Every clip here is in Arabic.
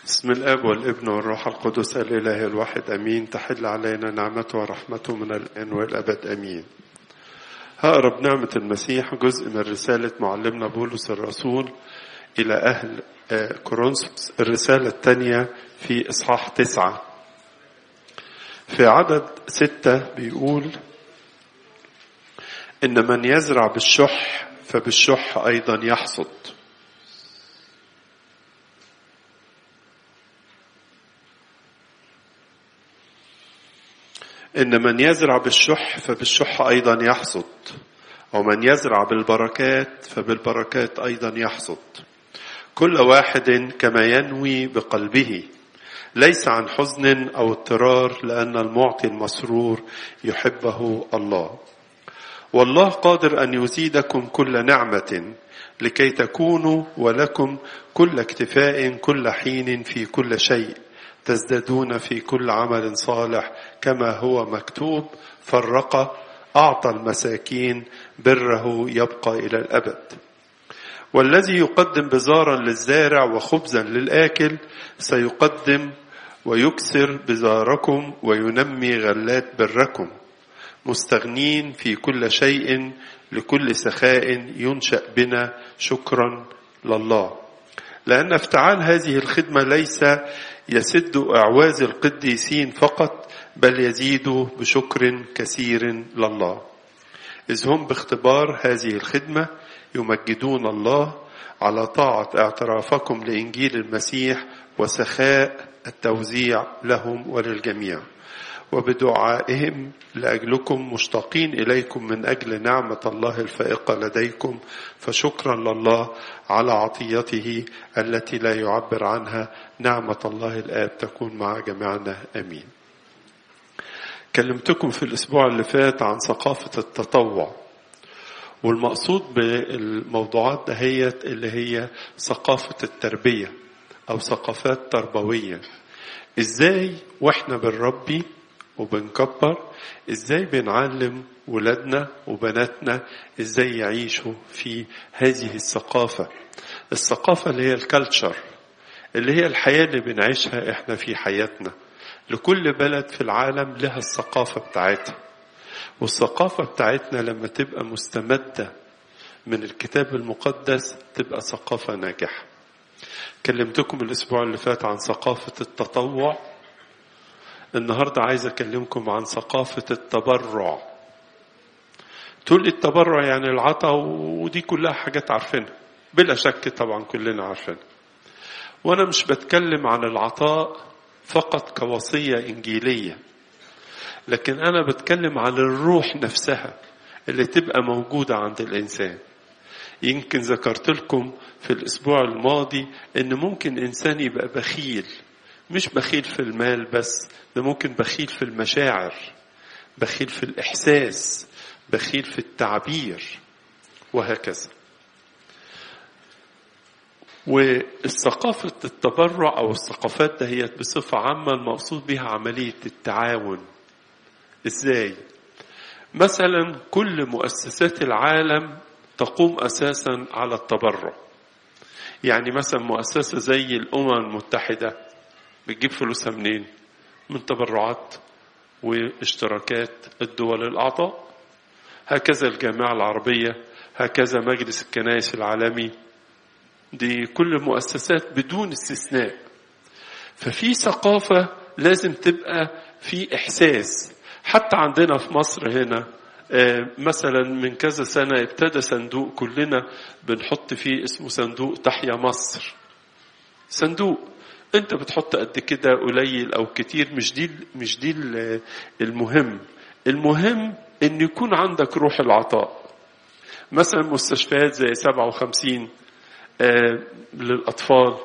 بسم الآب والابن والروح القدس الإله الواحد أمين. تحل علينا نعمته ورحمته من الآن والأبد أمين. هقرب نعمة المسيح جزء من رسالة معلمنا بولس الرسول إلى أهل كورنثوس، الرسالة الثانية في إصحاح 9 في عدد 6 بيقول: إن من يزرع بالشح فبالشح أيضا يحصد. إن من يزرع بالشح فبالشح أيضا يحصد، ومن يزرع بالبركات فبالبركات أيضا يحصد. كل واحد كما ينوي بقلبه، ليس عن حزن أو اضطرار، لأن المعطي المسرور يحبه الله. والله قادر أن يزيدكم كل نعمة لكي تكونوا ولكم كل اكتفاء كل حين في كل شيء، تزدادون في كل عمل صالح، كما هو مكتوب: فرق أعطى المساكين، بره يبقى إلى الأبد. والذي يقدم بزارا للزارع وخبزا للآكل سيقدم ويكسر بزاركم وينمي غلات بركم، مستغنين في كل شيء لكل سخاء ينشأ بنا شكرا لله. لأن افتعال هذه الخدمة ليس يسد أعواز القديسين فقط، بل يزيد بشكر كثير لله، إذ هم باختبار هذه الخدمة يمجدون الله على طاعة اعترافكم لإنجيل المسيح وسخاء التوزيع لهم وللجميع، وبدعائهم لأجلكم مشتاقين إليكم من أجل نعمة الله الفائقة لديكم، فشكرا لله على عطيته التي لا يعبر عنها. نعمة الله الآب تكون مع جميعنا آمين. كلمتكم في الأسبوع اللي فات عن ثقافة التطوع، والمقصود بالموضوعات دهيت اللي هي ثقافة التربية أو ثقافات تربوية. إزاي وإحنا بنربي وبنكبر، إزاي بنعلم ولادنا وبناتنا إزاي يعيشوا في هذه الثقافة اللي هي الكالتشر، اللي هي الحياة اللي بنعيشها إحنا في حياتنا. لكل بلد في العالم لها الثقافة بتاعتها، والثقافة بتاعتنا لما تبقى مستمدة من الكتاب المقدس تبقى ثقافة ناجحة. كلمتكم الأسبوع اللي فات عن ثقافة التطوع. النهاردة عايز أكلمكم عن ثقافة التبرع. تقول التبرع يعني العطاء، ودي كلها حاجات عارفينها بلا شك، طبعا كلنا عارفينها. وأنا مش بتكلم عن العطاء فقط كوصية إنجيلية، لكن أنا بتكلم عن الروح نفسها اللي تبقى موجودة عند الإنسان. يمكن ذكرت لكم في الأسبوع الماضي إن ممكن إنسان يبقى بخيل، مش بخيل في المال بس، ده ممكن بخيل في المشاعر، بخيل في الإحساس، بخيل في التعبير، وهكذا. والثقافة التبرع أو الثقافات دهيت بصفة عامة المقصود بها عملية التعاون. إزاي؟ مثلا كل مؤسسات العالم تقوم أساسا على التبرع. يعني مثلا مؤسسة زي الأمم المتحدة بتجيب فلوسها منين؟ من تبرعات واشتراكات الدول الأعضاء. هكذا الجامعة العربية، هكذا مجلس الكنائس العالمي، دي كل مؤسسات بدون استثناء. ففي ثقافة لازم تبقى في إحساس. حتى عندنا في مصر هنا مثلا من كذا سنة ابتدى صندوق كلنا بنحط فيه اسمه صندوق تحيا مصر. صندوق انت بتحط قد كده قليل او كتير، مش دي المهم ان يكون عندك روح العطاء. مثلا مستشفيات زي 57 للأطفال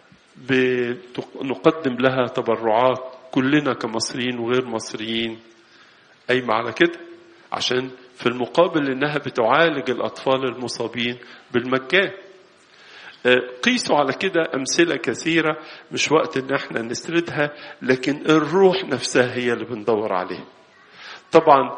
نقدم لها تبرعات كلنا كمصريين وغير مصريين، قايمة على كده عشان في المقابل إنها بتعالج الأطفال المصابين بالمجان. قيسوا على كده أمثلة كثيرة، مش وقت إن احنا نسردها، لكن الروح نفسها هي اللي بندور عليها. طبعا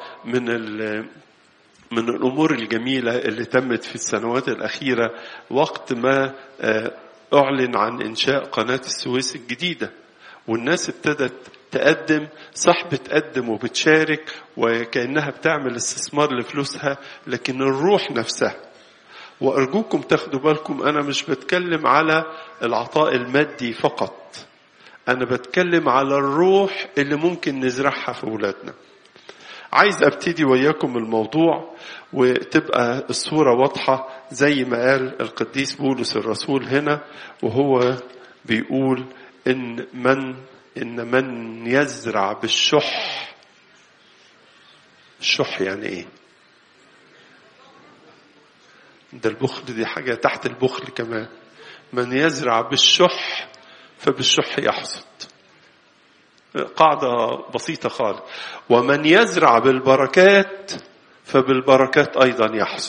من الأمور الجميلة اللي تمت في السنوات الأخيرة وقت ما أعلن عن إنشاء قناة السويس الجديدة، والناس ابتدت تقدم، صح بتقدم وبتشارك وكأنها بتعمل استثمار لفلوسها، لكن الروح نفسها. وأرجوكم تاخدوا بالكم، أنا مش بتكلم على العطاء المادي فقط، أنا بتكلم على الروح اللي ممكن نزرعها في أولادنا. عايز أبتدي وياكم الموضوع وتبقى الصورة واضحة زي ما قال القديس بولس الرسول هنا، وهو بيقول إن من يزرع بالشح. الشح يعني إيه؟ ده البخل، دي حاجة تحت البخل كمان. من يزرع بالشح فبالشح يحصد. قاعدة بسيطة خالص. ومن يزرع بالبركات فبالبركات أيضا يحصد.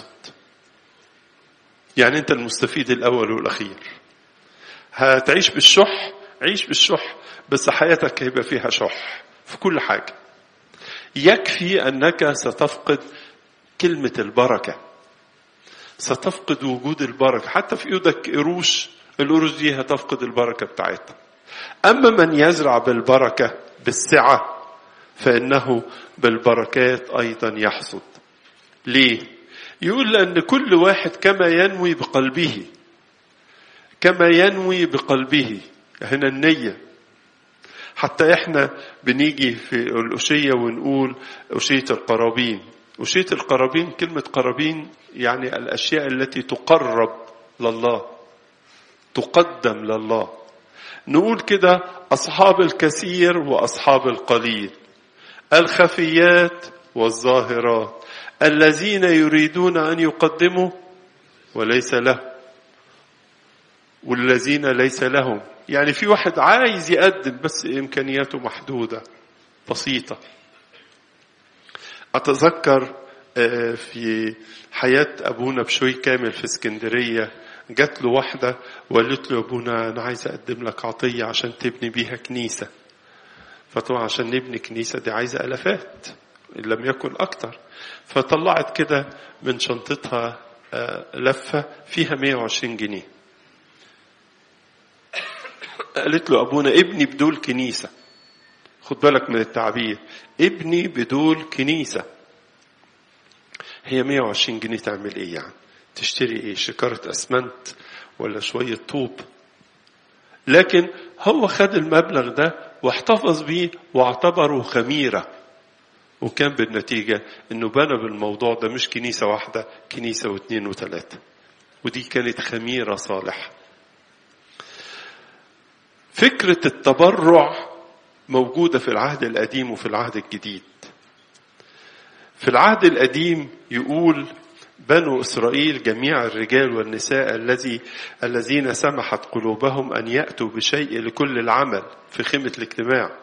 يعني أنت المستفيد الأول والأخير. هتعيش بالشح، عيش بالشح، بس حياتك هيبقى فيها شح في كل حاجة. يكفي أنك ستفقد كلمة البركة، ستفقد وجود البركة. حتى في يدك قروش، القروش دي هتفقد البركة بتاعتها. أما من يزرع بالبركة بالسعة فإنه بالبركات أيضا يحصد. ليه؟ يقول لأن كل واحد كما ينوي بقلبه، كما ينوي بقلبه. هنا النية. حتى إحنا بنيجي في الأشية ونقول أشية القرابين. أشية القرابين، كلمة قرابين يعني الأشياء التي تقرب لله، تقدم لله. نقول كده أصحاب الكثير وأصحاب القليل، الخفيات والظاهرات، الذين يريدون أن يقدموا وليس له، والذين ليس لهم. يعني في واحد عايز يقدم بس إمكانياته محدودة بسيطة. أتذكر في حياة أبونا بشوي كامل في اسكندرية، جات له واحدة وقالت له: أبونا أنا عايز أقدم لك عطية عشان تبني بيها كنيسة. فطبعا عشان نبني كنيسة دي عايزة ألفات إن لم يكن أكتر. فطلعت كده من شنطتها لفة فيها 120 جنيه. قالت له: أبونا ابني بدول كنيسة. خد بالك من التعبير، ابني بدول كنيسة. هي 120 جنيه تعمل ايه يعني؟ تشتري ايه؟ شكارة اسمنت ولا شوية طوب؟ لكن هو خد المبلغ ده واحتفظ بيه واعتبره خميرة، وكان بالنتيجة انه بنى بالموضوع ده مش كنيسة واحدة، كنيسة واثنين وثلاثة، ودي كانت خميرة صالحة. فكرة التبرع موجودة في العهد القديم وفي العهد الجديد. في العهد القديم يقول: بنو إسرائيل جميع الرجال والنساء الذين سمحت قلوبهم أن يأتوا بشيء لكل العمل في خيمة الاجتماع،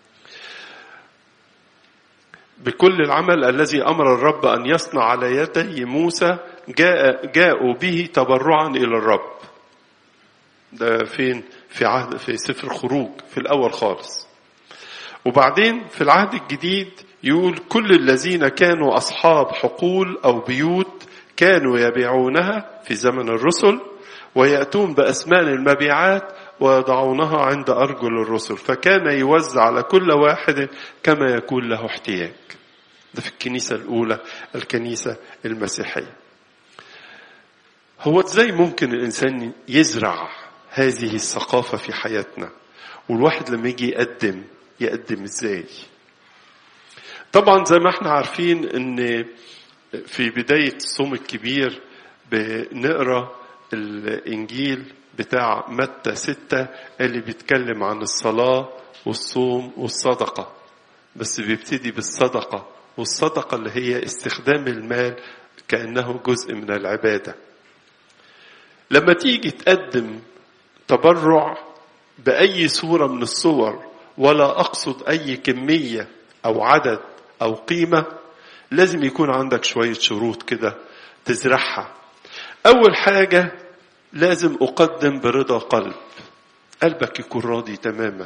بكل العمل الذي أمر الرب أن يصنع على يدي موسى جاءوا به تبرعا إلى الرب. ده فين؟ في سفر خروج في الأول خالص. وبعدين في العهد الجديد يقول: كل الذين كانوا أصحاب حقول أو بيوت كانوا يبيعونها في زمن الرسل ويأتون بأثمان المبيعات ويضعونها عند أرجل الرسل، فكان يوزع على كل واحد كما يكون له احتياج. ده في الكنيسة الأولى، الكنيسة المسيحية. هو ازاي ممكن الإنسان يزرع هذه الثقافة في حياتنا؟ والواحد لما يجي يقدم ازاي؟ طبعا زي ما احنا عارفين ان في بداية الصوم الكبير بنقرأ الإنجيل بتاع متى 6 اللي بيتكلم عن الصلاة والصوم والصدقة، بس بيبتدي بالصدقة، والصدقة اللي هي استخدام المال كأنه جزء من العبادة. لما تيجي تقدم تبرع بأي صورة من الصور، ولا أقصد أي كمية أو عدد أو قيمة، لازم يكون عندك شوية شروط كده تزرعها. أول حاجة لازم أقدم برضا قلب، قلبك يكون راضي تماما،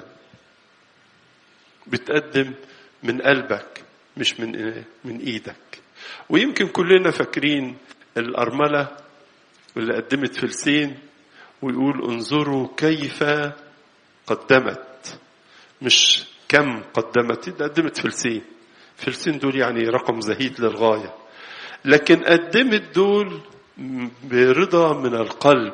بتقدم من قلبك مش من إيدك. ويمكن كلنا فاكرين الأرملة اللي قدمت فلسين ويقول انظروا كيف قدمت، مش كم قدمت. قدمت فلسين دول يعني رقم زهيد للغاية، لكن قدمت دول برضا من القلب.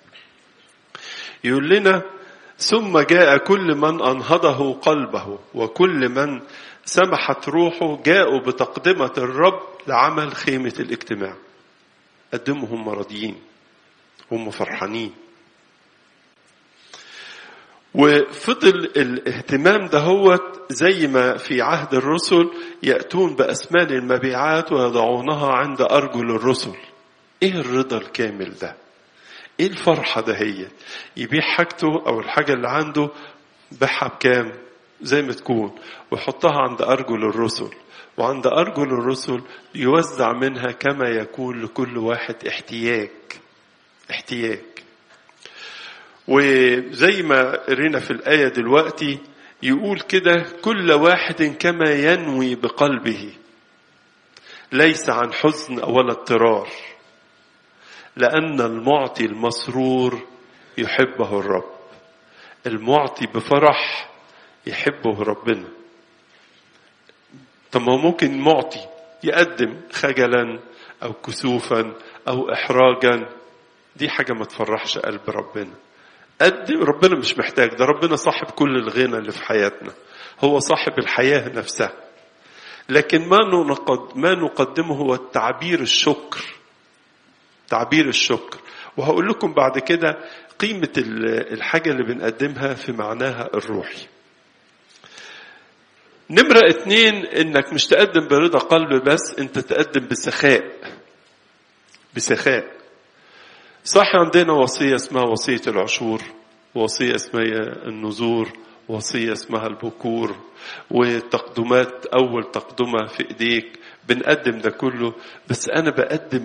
يقول لنا ثم جاء كل من أنهضه قلبه وكل من سمحت روحه جاءوا بتقدمة الرب لعمل خيمة الاجتماع. قدموا هم راضيين، هم فرحانين. وفضل الاهتمام دهوت زي ما في عهد الرسل يأتون بأثمان المبيعات ويضعونها عند أرجل الرسل. ايه الرضا الكامل ده؟ ايه الفرحة ده؟ هي يبيع حاجته او الحاجة اللي عنده بيعها بكام زي ما تكون ويحطها عند أرجل الرسل، وعند أرجل الرسل يوزع منها كما يكون لكل واحد احتياج. وزي ما قرينا في الآية دلوقتي يقول كده كل واحد كما ينوي بقلبه، ليس عن حزن ولا اضطرار، لأن المعطي المسرور يحبه الرب. المعطي بفرح يحبه ربنا. طب ما ممكن معطي يقدم خجلا أو كسوفا أو إحراجا، دي حاجة ما تفرحش قلب ربنا. قدم، ربنا مش محتاج، ده ربنا صاحب كل الغنى اللي في حياتنا، هو صاحب الحياة نفسها. لكن ما نقدمه هو تعبير الشكر. وهقول لكم بعد كده قيمة الحاجة اللي بنقدمها في معناها الروحي. نمرة 2 انك مش تقدم برضا قلب بس، انت تقدم بسخاء. صح، عندنا وصية اسمها وصية العشور، وصية اسمها النذور، وصية اسمها البكور، وتقدمات أول تقدمة في إيديك. بنقدم ده كله، بس أنا بقدم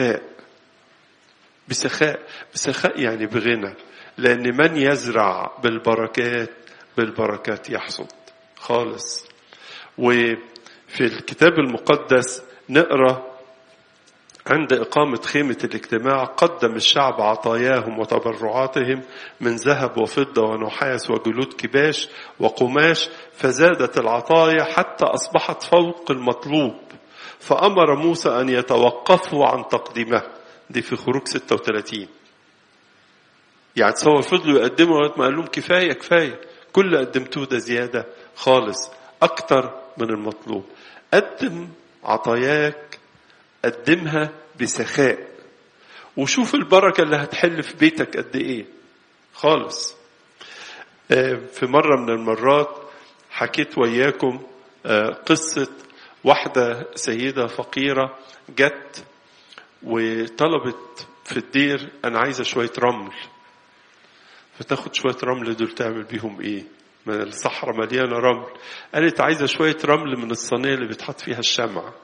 بسخاء يعني بغنى، لأن من يزرع بالبركات يحصد خالص. وفي الكتاب المقدس نقرأ عند إقامة خيمة الاجتماع قدم الشعب عطاياهم وتبرعاتهم من ذهب وفضة ونحاس وجلود كباش وقماش، فزادت العطايا حتى أصبحت فوق المطلوب، فأمر موسى أن يتوقفوا عن تقديمها. دي في خروج 36. يعني تصور فضلوا يقدموا لغاية ما قال لهم كفاية كل اللي قدمتوه ده زيادة خالص، أكتر من المطلوب. قدم عطاياك، قدمها بسخاء، وشوف البركة اللي هتحل في بيتك قد ايه خالص. في مرة من المرات حكيت وياكم قصة واحدة سيدة فقيرة جت وطلبت في الدير أنا عايزة شوية رمل. فتاخد شوية رمل دول تعمل بيهم ايه؟ من الصحراء مليانة رمل. قالت عايزة شوية رمل من الصينية اللي بيتحط فيها الشمعة.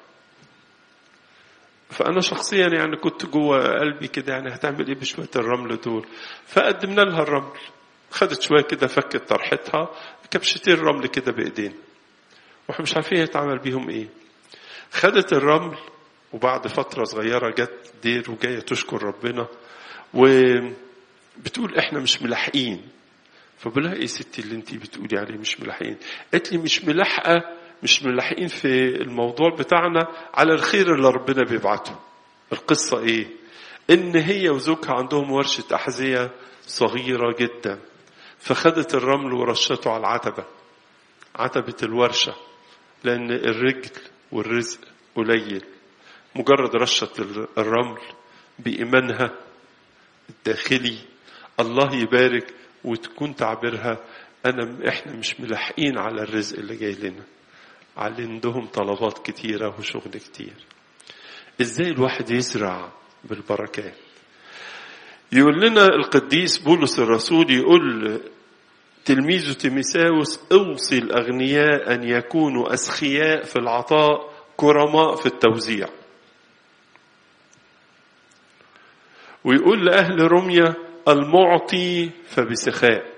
فأنا شخصيا يعني كنت جوه قلبي كده، يعني هتعمل ايه بشوية الرمل دول؟ فقدمنا لها الرمل، خدت شوية كده، فكت طرحتها، كبشتين رمل كده بإيدين، واحنا مش عارفين يتعمل بيهم ايه. خدت الرمل، وبعد فترة صغيرة جت دير وجاية تشكر ربنا، وبتقول احنا مش ملاحقين. فبقولها ايه ستي اللي انتي بتقولي عليه مش ملاحقين؟ قالت لي مش ملاحقين في الموضوع بتاعنا على الخير اللي ربنا بيبعته. القصة ايه؟ ان هي وزوجها عندهم ورشة أحذية صغيرة جدا، فخدت الرمل ورشته على عتبة الورشة، لأن الرجل والرزق قليل. مجرد رشة الرمل بإيمانها الداخلي الله يبارك، وتكون تعبيرها احنا مش ملاحقين على الرزق اللي جاي لنا، عندهم طلبات كتيرة وشغل كتير. ازاي الواحد يزرع بالبركات؟ يقول لنا القديس بولس الرسول، يقول تلميذه تيموثاوس اوصي الأغنياء أن يكونوا أسخياء في العطاء كرماء في التوزيع. ويقول لأهل روميا المعطي فبسخاء.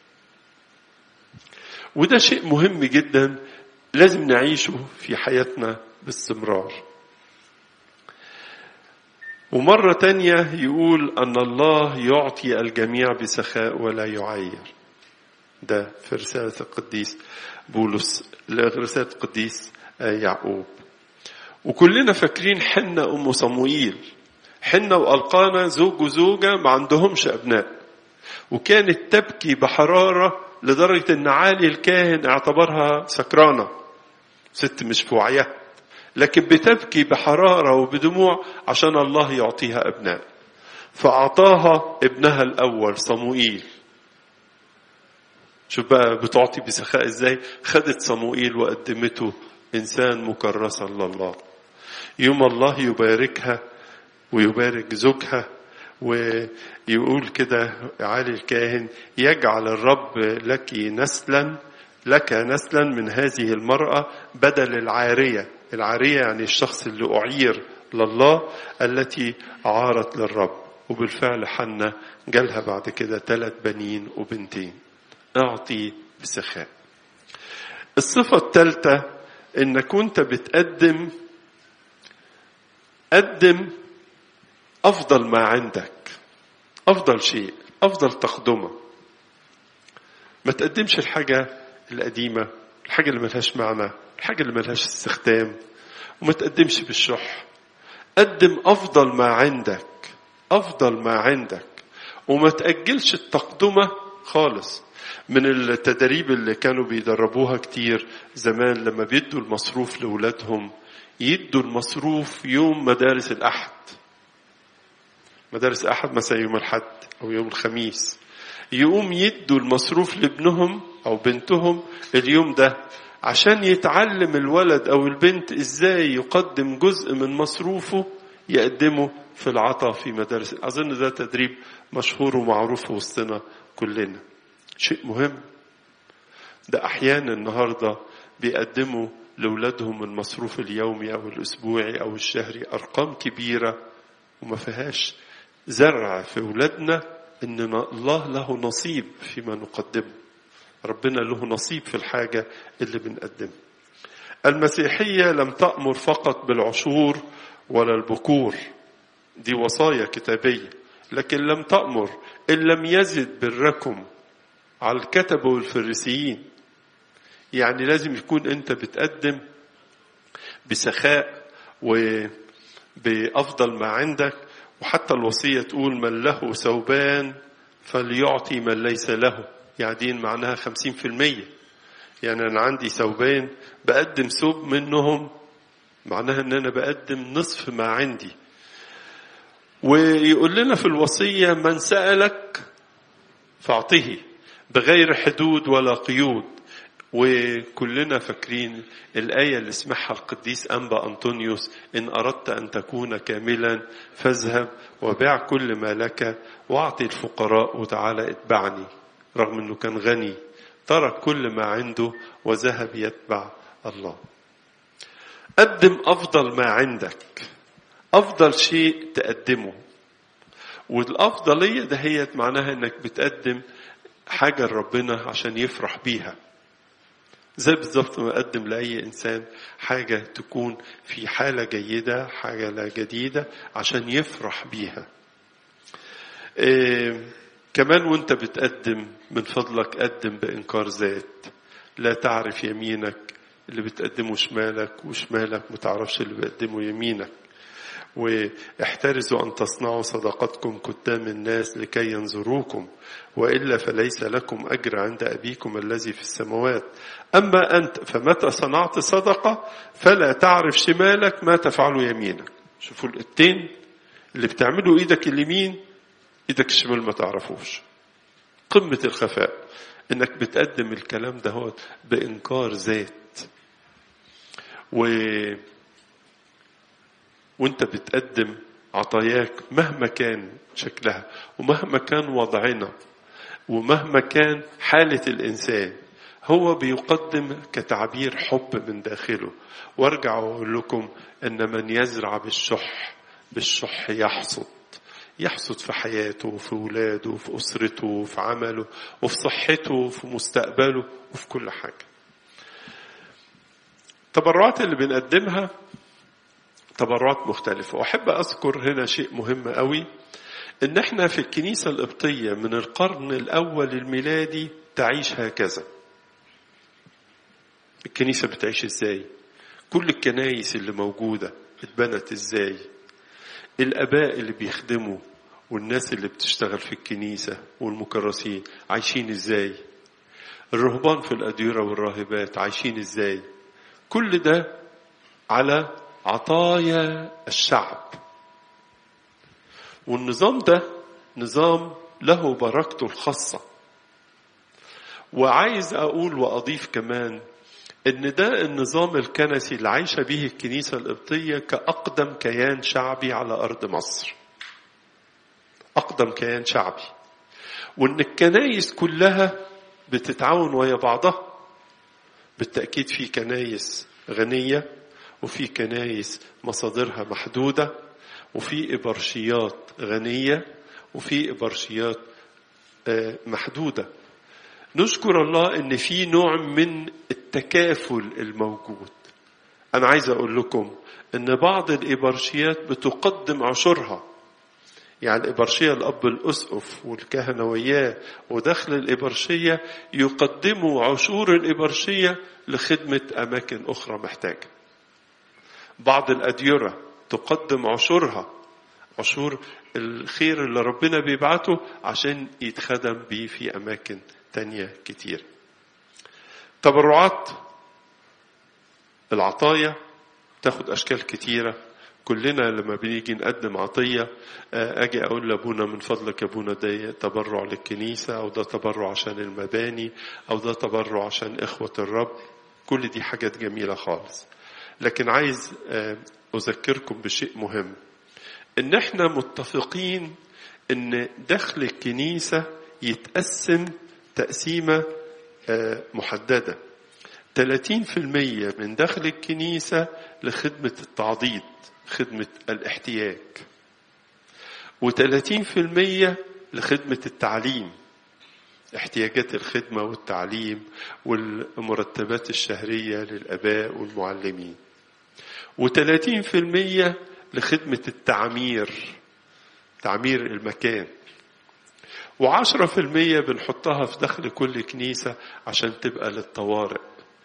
وده شيء مهم جدا لازم نعيشه في حياتنا باستمرار. ومرة تانية يقول أن الله يعطي الجميع بسخاء ولا يعير. ده في رسالة القديس بولس لرسالة القديس يعقوب. وكلنا فاكرين حنة أم صموئيل. حنة وألقانا زوج وزوجة ما عندهمش أبناء، وكانت تبكي بحرارة لدرجة أن عالي الكاهن اعتبرها سكرانة، ست مش في وعيها، لكن بتبكي بحرارة وبدموع عشان الله يعطيها أبناء. فأعطاها ابنها الأول صموئيل. شوف بقى بتعطي بسخاء ازاي. خدت صموئيل وقدمته إنسان مكرسا لله. يوم الله يباركها ويبارك زوجها، ويقول كده عالي الكاهن: يجعل الرب لك نسلا من هذه المرأة بدل العارية. العارية يعني الشخص اللي أعير لله، التي عارت للرب. وبالفعل حنة جالها بعد كده 3 بنين وبنتين. أعطي بسخاء. الصفة الثالثة إنك كنت بتقدم أفضل ما عندك، أفضل شيء، أفضل تقدمة. ما تقدمش الحاجة القديمة، الحاجة اللي ملهاش معنى، الحاجة اللي ملهاش استخدام، وما تقدمش بالشح. قدم أفضل ما عندك، أفضل ما عندك، وما تأجلش التقدمة خالص. من التدريب اللي كانوا بيدربوها كتير زمان لما بيدوا المصروف لأولادهم، يدوا المصروف يوم مدارس الأحد. مدارس أحد مثلا يوم الحد أو يوم الخميس، يقوم يدوا المصروف لابنهم أو بنتهم اليوم ده، عشان يتعلم الولد أو البنت إزاي يقدم جزء من مصروفه يقدمه في العطاء في مدارس. أظن ده تدريب مشهور ومعروف وسطنا كلنا. شيء مهم. ده أحيانا النهاردة بيقدموا لأولادهم المصروف اليومي أو الأسبوعي أو الشهري أرقام كبيرة، وما فيهاش زرع في أولادنا إن الله له نصيب فيما نقدمه. ربنا له نصيب في الحاجة اللي بنقدمها. المسيحية لم تأمر فقط بالعشور ولا البكور، دي وصايا كتابية، لكن لم تأمر إن لم يزد بركم على الكتبة والفريسيين. يعني لازم يكون أنت بتقدم بسخاء وبأفضل ما عندك. وحتى الوصية تقول: من له ثوبان فليعطي من ليس له. يعني معناها 50%. يعني أنا عندي ثوبين بقدم ثوب منهم، معناها أن أنا بقدم نصف ما عندي. ويقول لنا في الوصية: من سألك فاعطه بغير حدود ولا قيود. وكلنا فاكرين الآية اللي اسمها القديس أنبا أنطونيوس: إن أردت أن تكون كاملا فاذهب وبيع كل ما لك واعطي الفقراء وتعالى اتبعني. رغم أنه كان غني ترك كل ما عنده وذهب يتبع الله. قدم أفضل ما عندك، أفضل شيء تقدمه. والأفضلية دهيت معناها أنك بتقدم حاجة لربنا عشان يفرح بيها. زي بالضبط ما أقدم لأي إنسان حاجة تكون في حالة جيدة، حاجة لا جديدة، عشان يفرح بيها. كمان وانت بتقدم من فضلك قدم بإنكار ذات. لا تعرف يمينك اللي بتقدمه شمالك، وشمالك متعرفش اللي بقدمه يمينك. واحترزوا أن تصنعوا صدقاتكم قدام الناس لكي ينظروكم، وإلا فليس لكم أجر عند أبيكم الذي في السماوات. أما أنت فمتى صنعت صدقة فلا تعرف شمالك ما تفعل يمينك. شوفوا الاتين اللي بتعملوا إيدك اليمين إيدك الشمال ما تعرفوش. قمة الخفاء إنك بتقدم الكلام ده هو بإنكار ذات. وانت بتقدم عطاياك مهما كان شكلها، ومهما كان وضعنا، ومهما كان حالة الإنسان، هو بيقدم كتعبير حب من داخله. وارجع واقول لكم ان من يزرع بالشح يحصد في حياته وفي ولاده وفي أسرته وفي عمله وفي صحته وفي مستقبله وفي كل حاجة. التبرعات اللي بنقدمها تبرعات مختلفة. وأحب أذكر هنا شيء مهم قوي، إن إحنا في الكنيسة القبطية من القرن الأول الميلادي تعيش هكذا. الكنيسة بتعيش إزاي؟ كل الكنايس اللي موجودة اتبنت إزاي؟ الآباء اللي بيخدموا والناس اللي بتشتغل في الكنيسة والمكرسين عايشين إزاي؟ الرهبان في الأديرة والراهبات عايشين إزاي؟ كل ده على عطايا الشعب. والنظام ده نظام له بركته الخاصة. وعايز أقول وأضيف كمان إن ده النظام الكنسي اللي عايشة به الكنيسة القبطية كأقدم كيان شعبي على أرض مصر. أقدم كيان شعبي. وإن الكنايس كلها بتتعاون ويا بعضها. بالتأكيد في كنايس غنية، وفي كنايس مصادرها محدودة، وفي إبرشيات غنية، وفي إبرشيات محدودة. نشكر الله إن في نوع من التكافل الموجود. أنا عايز أقول لكم إن بعض الإبرشيات بتقدم عشرها، يعني الإبرشية الأب الأسقف والكهنة وياه وداخل الإبرشية يقدموا عشور الإبرشية لخدمة أماكن أخرى محتاجة. بعض الأديرة تقدم عشورها، عشور الخير اللي ربنا بيبعته عشان يتخدم بيه في أماكن تانية كتير. تبرعات العطايا تاخد أشكال كتيرة. كلنا لما بنيجي نقدم عطية أجي أقول لأبونا من فضلك يا أبونا ده تبرع للكنيسة، أو ده تبرع عشان المباني، أو ده تبرع عشان إخوة الرب. كل دي حاجات جميلة خالص. لكن عايز أذكركم بشيء مهم، إن إحنا متفقين إن دخل الكنيسة يتقسم تقسيمة محددة. 30% من دخل الكنيسة لخدمة التعضيد، خدمة الاحتياج، و30% لخدمة التعليم، احتياجات الخدمة والتعليم والمرتبات الشهرية للآباء والمعلمين، و30% لخدمة التعمير، تعمير المكان، و10% بنحطها في دخل كل كنيسة عشان تبقى للطوارئ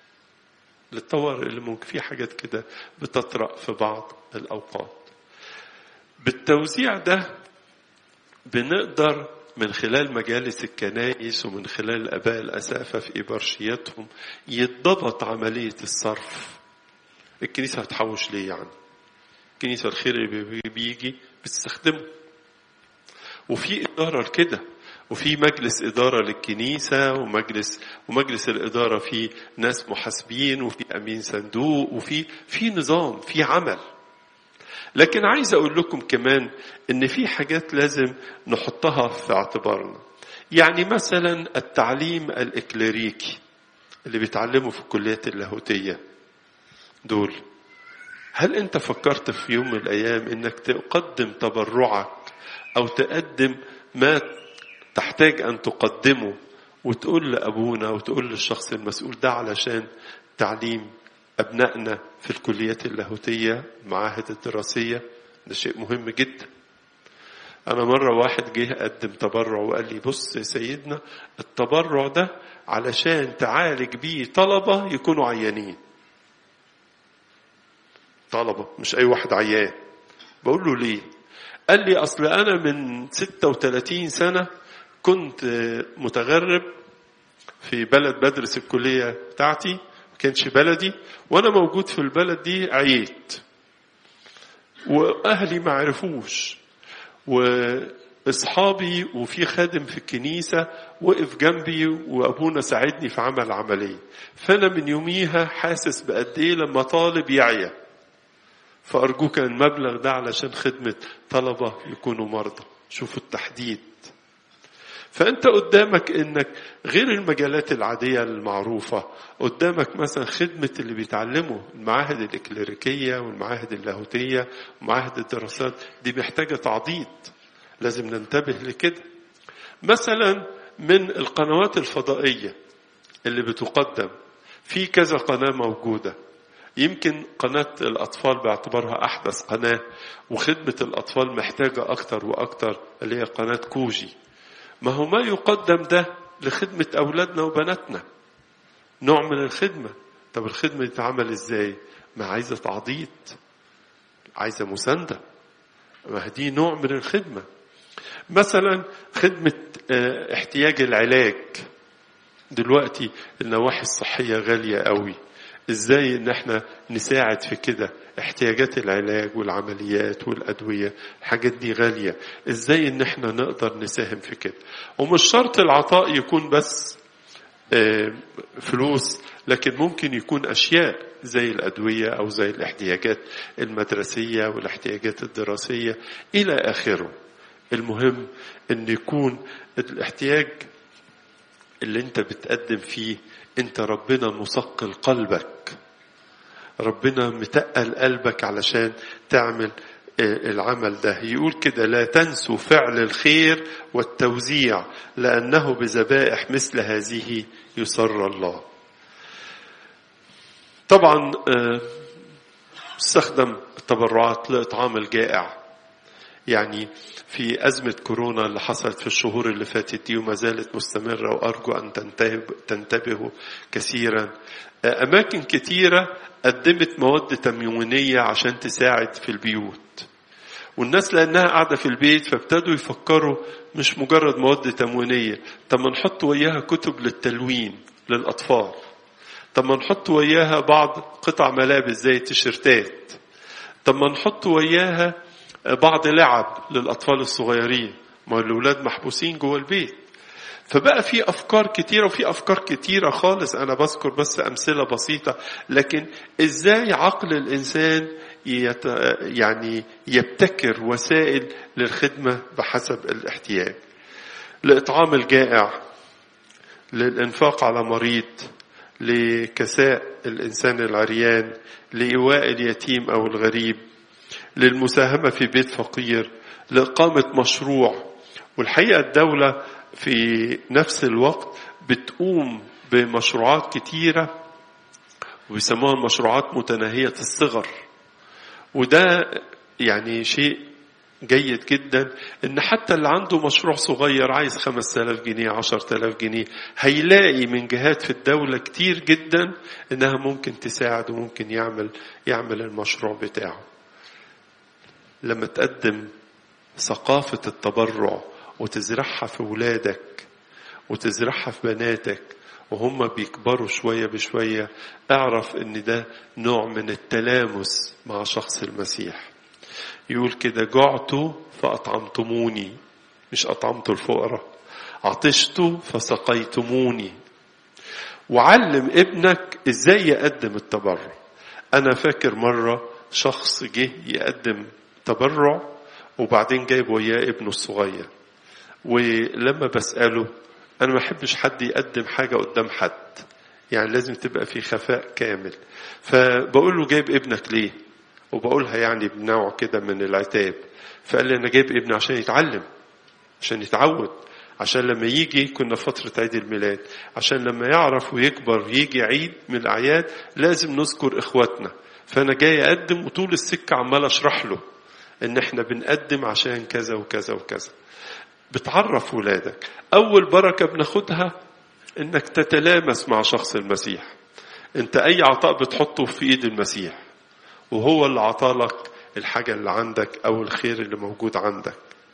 اللي ممكن في حاجات كده بتطرأ في بعض الأوقات. بالتوزيع ده بنقدر من خلال مجالس الكنائس ومن خلال الآباء الأسافة في إبرشياتهم يتضبط عملية الصرف. الكنيسة هتحوش ليه يعني؟ الكنيسة الخير اللي بيجي بتستخدمه، وفي إدارة كده، وفي مجلس إدارة للكنيسة، ومجلس الإدارة فيه ناس محاسبين، وفي أمين صندوق، وفي نظام، في عمل. لكن عايز أقول لكم كمان إن في حاجات لازم نحطها في اعتبارنا. يعني مثلا التعليم الإكليريكي اللي بيتعلموا في الكليات اللاهوتية دول، هل أنت فكرت في يوم من الأيام إنك تقدم تبرعك أو تقدم ما تحتاج أن تقدمه وتقول لأبونا وتقول للشخص المسؤول ده علشان تعليم أبنائنا في الكليات اللاهوتية المعاهد الدراسية؟ ده شيء مهم جدا. أنا مرة واحد جه قدم تبرع وقال لي بص يا سيدنا، التبرع ده علشان تعالج بيه طلبة يكونوا عيانين. طلبة مش أي واحد عيان. بقول له ليه؟ قال لي أصل أنا من 36 سنة كنت متغرب في بلد بدرس الكلية بتاعتي، ما كانش بلدي، وأنا موجود في البلد دي عييت، وأهلي ما عرفوش، وإصحابي وفي خادم في الكنيسة وقف جنبي وأبونا ساعدني في عمل عملية. فأنا من يوميها حاسس بقد إيه لما طالب يعيا، فأرجوك المبلغ ده علشان خدمة طلبة يكونوا مرضى. شوفوا التحديد. فأنت قدامك إنك غير المجالات العادية المعروفة، قدامك مثلا خدمة اللي بيتعلموا المعاهد الإكليريكية والمعاهد اللاهوتية ومعاهد الدراسات، دي محتاجة تعضيد، لازم ننتبه لكده. مثلا من القنوات الفضائية اللي بتقدم، في كذا قناة موجودة، يمكن قناة الأطفال باعتبارها أحدث قناة وخدمة الأطفال محتاجة أكتر وأكتر اللي هي قناة كوجي. ما هو ما يقدم ده لخدمة أولادنا وبناتنا نوع من الخدمة. طب الخدمة تتعمل إزاي؟ ما عايزة تعضيد، عايزة مساندة، ما دي نوع من الخدمة. مثلا خدمة احتياج العلاج. دلوقتي النواحي الصحية غالية قوي، ازاي ان احنا نساعد في كده؟ احتياجات العلاج والعمليات والأدوية الحاجات دي غالية، ازاي ان احنا نقدر نساهم في كده؟ ومش شرط العطاء يكون بس فلوس، لكن ممكن يكون أشياء زي الأدوية أو زي الاحتياجات المدرسية والاحتياجات الدراسية إلى آخره. المهم أن يكون الاحتياج اللي انت بتقدم فيه انت ربنا مثقل قلبك، ربنا متقل قلبك علشان تعمل العمل ده. يقول كده: لا تنسوا فعل الخير والتوزيع لأنه بذبائح مثل هذه يسر الله. طبعا استخدم التبرعات لإطعام الجائع. يعني في أزمة كورونا اللي حصلت في الشهور اللي فاتت دي وما زالت مستمرة، وأرجو أن تنتبهوا كثيرا، أماكن كثيرة قدمت مواد تموينية عشان تساعد في البيوت، والناس لأنها قاعدة في البيت فابتدوا يفكروا مش مجرد مواد تموينية، طب ما نحط وياها كتب للتلوين للأطفال، طب ما نحط وياها بعض قطع ملابس زي التيشيرتات، طب ما نحط وياها بعض لعب للأطفال الصغيرين، ما الأولاد محبوسين جوه البيت. فبقى في أفكار كتيرة، وفي أفكار كتيرة خالص. أنا بذكر بس أمثلة بسيطة، لكن إزاي عقل الإنسان يعني يبتكر وسائل للخدمة بحسب الاحتياج، لإطعام الجائع، للإنفاق على مريض، لكساء الإنسان العريان، لإيواء اليتيم أو الغريب، للمساهمة في بيت فقير، لإقامة مشروع. والحقيقة الدولة في نفس الوقت بتقوم بمشروعات كتيرة وبيسموها المشروعات متناهية الصغر، وده يعني شيء جيد جدا، ان حتى اللي عنده مشروع صغير عايز 5000 جنيه 10,000 جنيه هيلاقي من جهات في الدولة كتير جدا انها ممكن تساعد وممكن يعمل المشروع بتاعه. لما تقدم ثقافة التبرع وتزرعها في ولادك وتزرعها في بناتك وهم بيكبروا شوية بشوية، اعرف ان ده نوع من التلامس مع شخص المسيح. يقول كده: جعت فأطعمتموني، مش أطعمت الفقراء، عطشت فسقيتموني. وعلم ابنك ازاي يقدم التبرع. انا فاكر مرة شخص جه يقدم تبرع وبعدين جايب وياه ابنه الصغير، ولما بسأله أنا ما أحبش حد يقدم حاجة قدام حد، يعني لازم تبقى في خفاء كامل، فبقول له: جايب ابنك ليه؟ وبقولها يعني بنوع كده من العتاب. فقال لي: أنا جايب ابني عشان يتعلم، عشان يتعود، عشان لما يجي، كنا فترة عيد الميلاد، عشان لما يعرف ويكبر يجي عيد من الأعياد لازم نذكر إخواتنا. فأنا جاي أقدم، وطول السكة عمال أشرح له إن إحنا بنقدم عشان كذا وكذا وكذا. بتعرف ولادك. أول بركة بناخدها إنك تتلامس مع شخص المسيح. أنت أي عطاء بتحطه في إيد المسيح، وهو اللي عطالك الحاجة اللي عندك أو الخير اللي موجود عندك.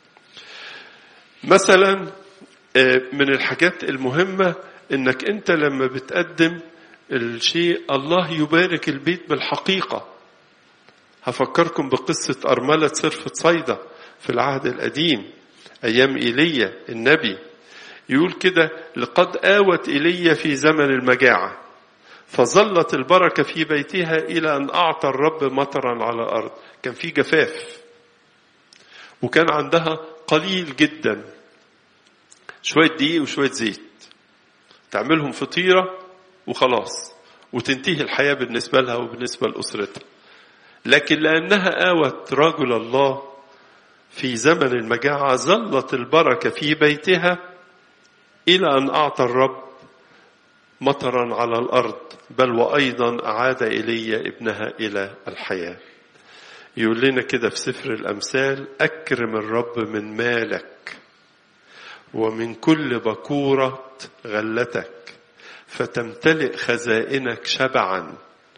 مثلا من الحاجات المهمة إنك أنت لما بتقدم الشيء الله يبارك البيت بالحقيقة. هفكركم بقصة أرملة صرفة صيدا في العهد القديم أيام إيليا النبي. يقول كده: لقد آوت إيليا في زمن المجاعة فظلت البركة في بيتها إلى أن أعطى الرب مطرا على الأرض. كان في جفاف وكان عندها قليل جدا، شوية دقيق وشوية زيت، تعملهم فطيرة وخلاص وتنتهي الحياة بالنسبة لها وبالنسبة لأسرتها. لكن لأنها آوت رجل الله في زمن المجاعة ظلت البركة في بيتها إلى أن أعطى الرب مطرا على الأرض، بل وأيضا أعاد إيليا ابنها إلى الحياة. يقول لنا كده في سفر الأمثال: أكرم الرب من مالك ومن كل بكورة غلتك، فتمتلئ خزائنك شبعا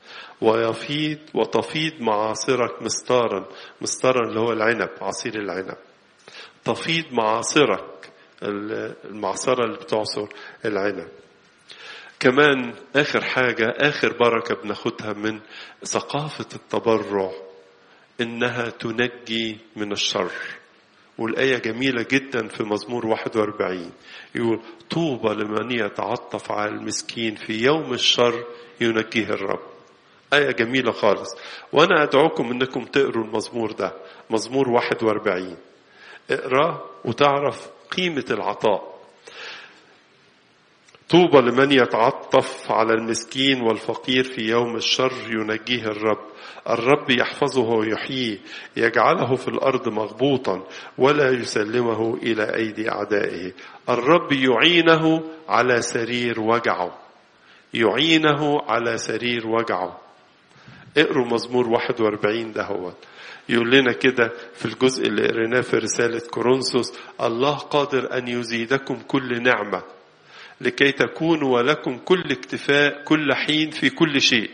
وتفيض معاصرك مستارا. مستارا اللي هو العنب، عصير العنب. تفيض معاصرك، المعصرة اللي بتعصر العنب. كمان آخر حاجة، آخر بركة بناخدها من ثقافة التبرع، إنها تنجي من الشر. والآية جميلة جدا في مزمور 41 يقول: طوبى لمن يتعطف على المسكين في يوم الشر ينجيه الرب. آية جميلة خالص، وأنا أدعوكم أنكم تقروا المزمور ده، مزمور 41. اقرأ وتعرف قيمة العطاء. طوبى لمن يتعطف على المسكين والفقير في يوم الشر ينجيه الرب. الرب يحفظه ويحييه، يجعله في الأرض مغبوطا ولا يسلمه إلى أيدي أعدائه. الرب يعينه على سرير وجعه، يعينه على سرير وجعه. اقروا مزمور 41 ده. هو يقول لنا كده في الجزء اللي قريناه في رسالة كورنثوس: الله قادر أن يزيدكم كل نعمة لكي تكونوا ولكم كل اكتفاء كل حين في كل شيء.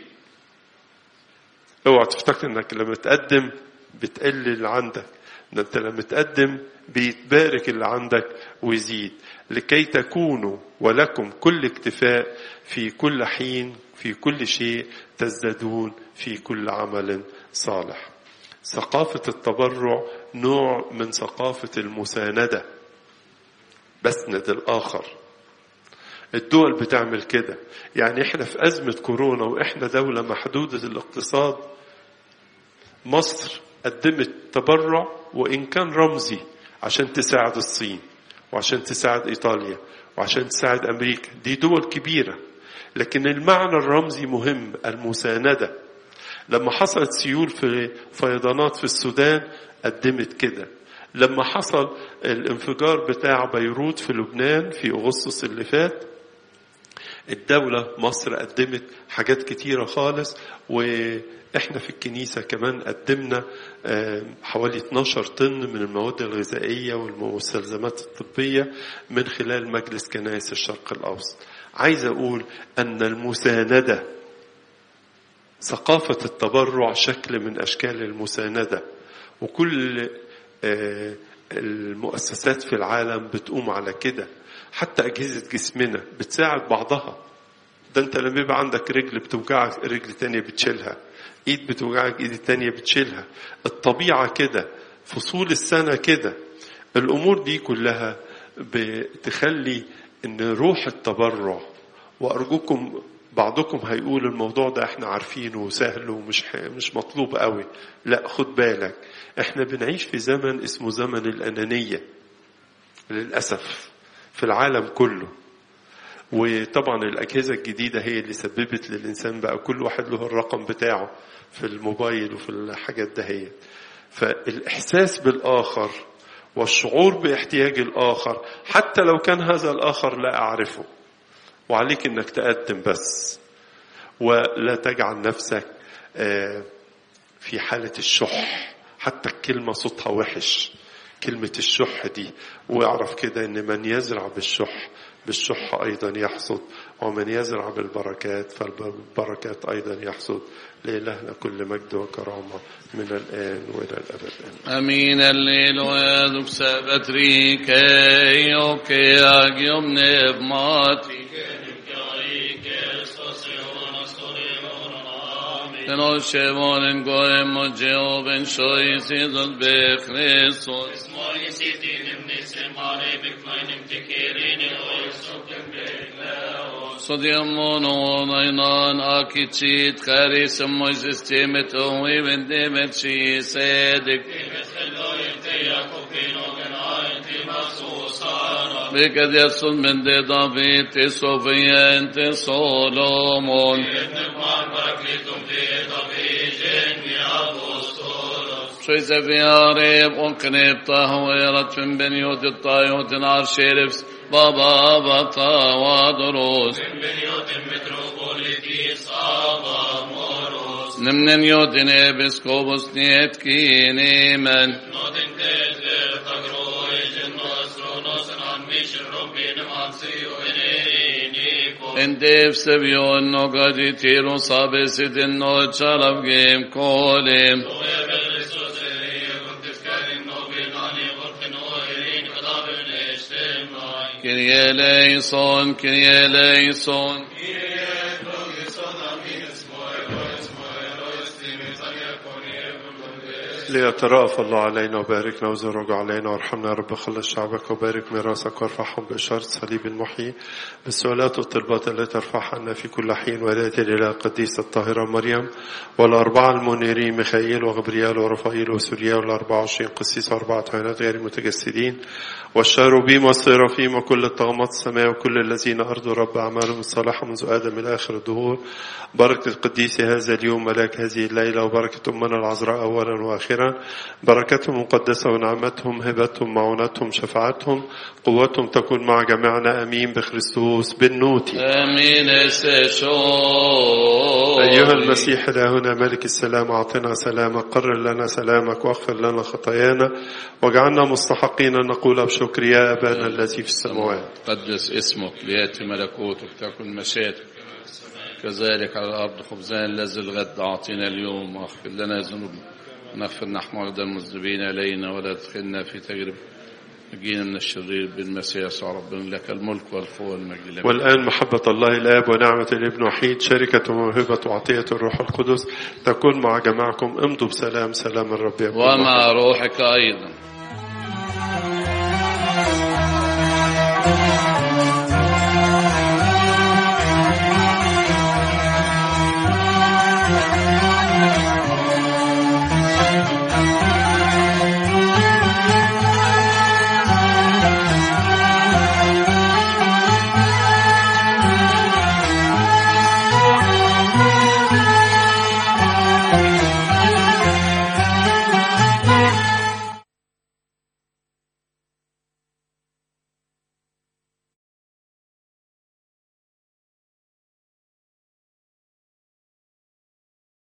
اوعى تفتكر انك لما تقدم بتقل اللي عندك، ده انت لما تقدم بيتبارك اللي عندك ويزيد. لكي تكونوا ولكم كل اكتفاء في كل حين في كل شيء، تزدادون في كل عمل صالح. ثقافة التبرع نوع من ثقافة المساندة، بسند الآخر. الدول بتعمل كده. يعني احنا في أزمة كورونا وإحنا دولة محدودة الاقتصاد، مصر قدمت تبرع وإن كان رمزي عشان تساعد الصين وعشان تساعد إيطاليا وعشان تساعد أمريكا. دي دول كبيرة، لكن المعنى الرمزي مهم، المساندة. لما حصلت سيول في فيضانات في السودان قدمت كده. لما حصل الانفجار بتاع بيروت في لبنان في أغسطس اللي فات، الدولة مصر قدمت حاجات كتيرة خالص. وإحنا في الكنيسة كمان قدمنا حوالي 12 طن من المواد الغذائية والمستلزمات الطبية من خلال مجلس كنائس الشرق الأوسط. عايز أقول أن المساندة، ثقافة التبرع شكل من أشكال المساندة، وكل المؤسسات في العالم بتقوم على كده. حتى أجهزة جسمنا بتساعد بعضها. ده أنت لما يبقى عندك رجل بتوجعك رجل تانية بتشيلها، إيد بتوجعك إيد تانية بتشيلها. الطبيعة كده، فصول السنة كده. الأمور دي كلها بتخلي إن روح التبرع. وأرجوكم بعضكم هيقول الموضوع ده احنا عارفينه وسهل ومش مطلوب قوي. لا، خد بالك، احنا بنعيش في زمن اسمه زمن الأنانية للأسف في العالم كله. وطبعا الأجهزة الجديدة هي اللي سببت للإنسان بقى كل واحد له الرقم بتاعه في الموبايل وفي الحاجات دهية. فالإحساس بالآخر والشعور باحتياج الآخر حتى لو كان هذا الآخر لا أعرفه، وعليك أنك تقدم بس، ولا تجعل نفسك في حالة الشح. حتى الكلمة صوتها وحش، كلمة الشح دي. واعرف كده أن من يزرع بالشح أيضا يحصد، ومن يزرع بالبركات فالبركات أيضا يحصد. لإلهنا كل مجد وكرامة من الآن وإلى الأبد. أمين. الليل ويدك سبتري كي أوكي أجيوم نبماتي Tenoshevonen goem o Jehoven shoyzidot bechristos. Moin sitinim nisim malebik meinem tekerini oisotem bekleo. Sodiamon onainan akichit charisam Moses temet ovi vendemet shisedik. Temet cheloyim te Yakobino genayin timasusana. Bekad yasun mende David te Sofien te Solomon. Schöse Viareb und Knepta Hoerat von Benjot Tayot in Arsheriffs Baba Bata Wadoros Nemnen Yodin Ebiskobus Nietki Nemen En dev sevion no gadi tiro sabesidin no chalav game kolim. Kyrie eleison, Kyrie eleison. ليترأف الله علينا وباركنا وزرق علينا وارحمنا يا رب. خلص شعبك وبارك ميراثك وارفعهم بإشارة صليب المحيي بالسؤالات والطلبات التي ترفعها لنا في كل حين. ولاية الإله القديسة الطاهرة مريم والأربعة المنيرين ميخائيل وغبريال ورفائيل وسوريا وال24 قسيس وأربعة عينات غير المتجسدين والشاروبيم والصرافيم وكل الطغمات السماء وكل الذين أرضوا رب أعمالهم الصالحة منذ آدم إلى آخر الدهور. بركة القديس هذا اليوم ملاك هذه الليلة وبركة أمنا العذراء أولا وآخرا. بركتهم مقدسة ونعمتهم هبتهم معونتهم شفاعتهم قوتهم تكون مع جميعنا أمين بخريستوس بالنوتي آمين. أيها المسيح إلهنا ملك السلام أعطنا سلامك قرر لنا سلامك واغفر لنا خطايانا واجعلنا مستحقين أن نقول بشكر يا أبانا الذي في السماوات. قدس اسمك ليأتي ملكوتك تكن مشيئتك كذلك على الأرض. خبزنا الذي الغد أعطينا اليوم واغفر لنا ذنوبنا نغفر نحن أيضا المذنبين إلينا ولا تدخلنا في تجربة نجينا من الشرير بالمسيح يسوع ربنا لك الملك والقوة والمجد. والآن محبة الله الآب ونعمة الابن وحيد شركة وموهبة وعطية الروح القدس تكون مع جماعكم. امضوا بسلام. سلام الرب يكون ومع روحك أيضا.